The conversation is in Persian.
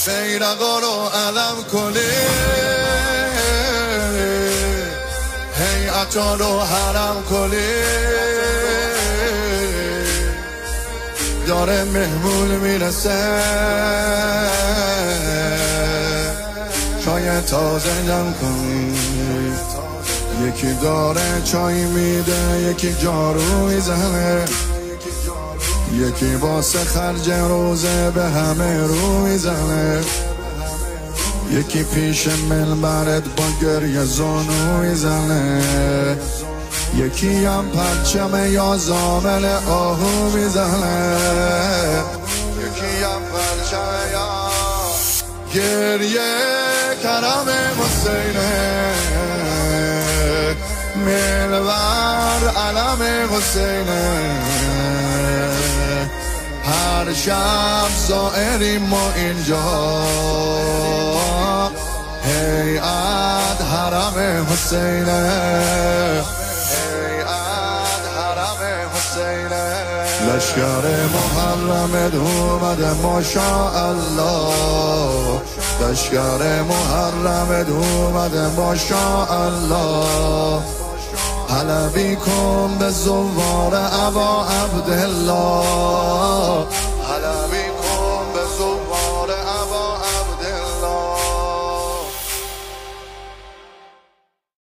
بیرقا رو علم کنید، هیئتا رو حرم کنید، داره مهمون میرسه، شاید تازه جمع کنید. یکی داره چای میده، یکی جارو میزنه، یکی واسه خرج روزه به همه رو میزنه، یکی پیش منبرت با گریه زانو میزنه، یکی هم پرچم یا زامل آهو میزنه، یکی هم پرچم یا گریه کرم حسینه، ملور علم حسینه، هر شب زائریم ما اینجا، هیئت حرم حسینه، هیئت حرم حسینه، لشکر محرمت اومده ماشاءالله، لشکر محرمت اومده ماشاءالله، حلبی کن به زوار ابا عبدالله.